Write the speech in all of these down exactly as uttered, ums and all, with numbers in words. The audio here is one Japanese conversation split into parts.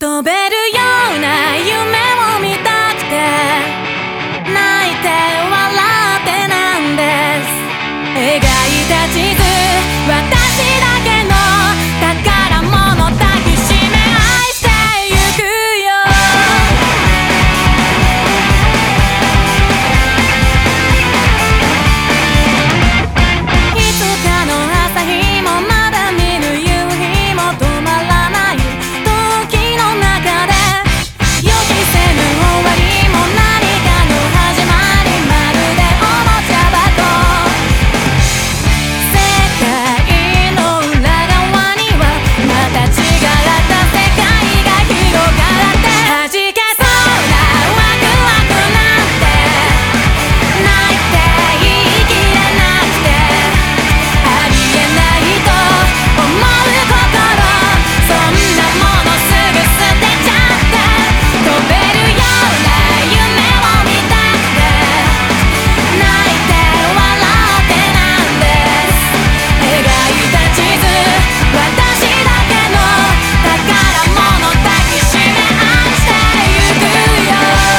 飛べるような夢を見たくて泣いて笑ってなんです描いた地図私だけの宝物抱きしめ愛してゆくよいつかの朝日もまだ見ぬ夕日も止まらない時の中で予期せぬ終わりも何かの始まりまるでおもちゃ箱世界の裏側にはまた違った世界が広がって弾けそうなワクワクなんて泣いて言い切れなくてありえないと思う心そんなものすぐ捨てちゃって飛べるような夢を見たくて泣いて笑ってなんです描いた地図私だけの宝物抱きしめ愛してゆくよ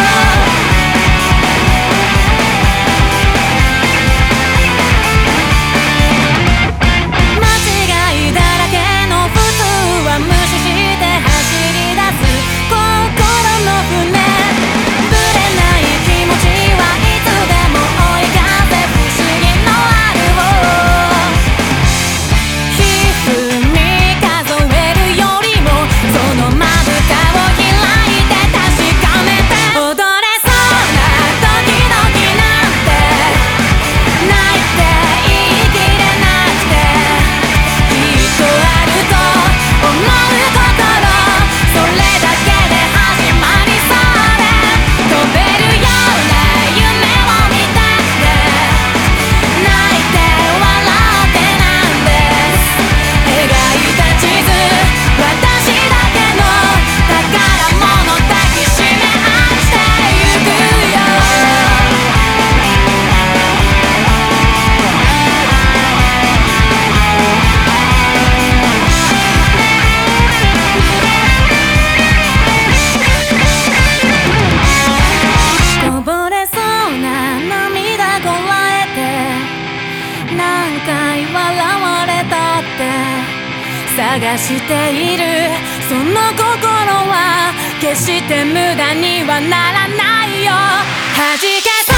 間違いだらけの普通は無視して走り出す心の船ぶれない気持ちはいつでも追い風不思議のある方皮膚に数えるよりもそのまぶたを開いて確かめて踊れそうなドキドキなんて泣いて言い切れなくてきっとあると思う心それだけで始まりそうで飛べるような夢を見たくて泣いて笑ってなんです描いた地図私だけの宝物抱きしめ愛してゆくよこぼれそうな涙こらえて何回笑われたって探しているその心は決して無駄にはならないよ弾けそう